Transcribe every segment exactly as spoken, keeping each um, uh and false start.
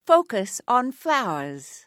focus on flowers.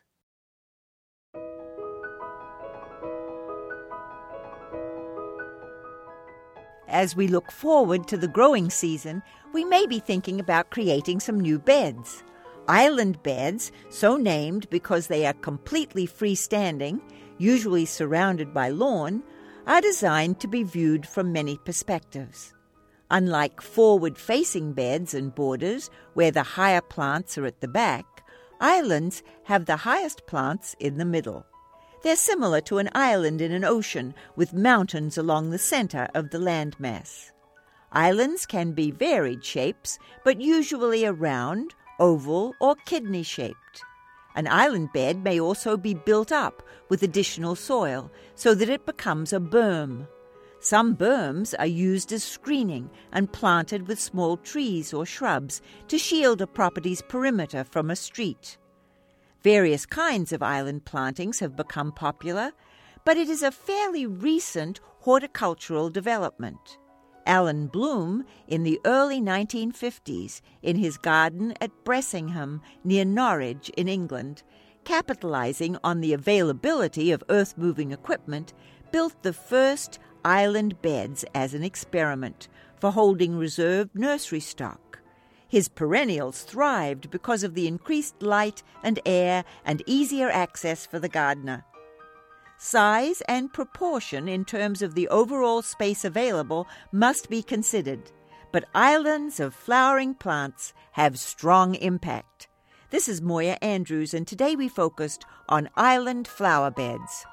As we look forward to the growing season, we may be thinking about creating some new beds. Island beds, so named because they are completely freestanding, usually surrounded by lawn, are designed to be viewed from many perspectives. Unlike forward-facing beds and borders, where the higher plants are at the back, islands have the highest plants in the middle. They're similar to an island in an ocean, with mountains along the center of the landmass. Islands can be varied shapes, but usually a round, oval, or kidney-shaped. An island bed may also be built up with additional soil so that it becomes a berm. Some berms are used as screening and planted with small trees or shrubs to shield a property's perimeter from a street. Various kinds of island plantings have become popular, but it is a fairly recent horticultural development. Alan Bloom, in the early nineteen fifties, in his garden at Bressingham, near Norwich in England, capitalizing on the availability of earth-moving equipment, built the first island beds as an experiment for holding reserved nursery stock. His perennials thrived because of the increased light and air and easier access for the gardener. Size and proportion in terms of the overall space available must be considered, but islands of flowering plants have strong impact. This is Moya Andrews, and today we focused on island flower beds.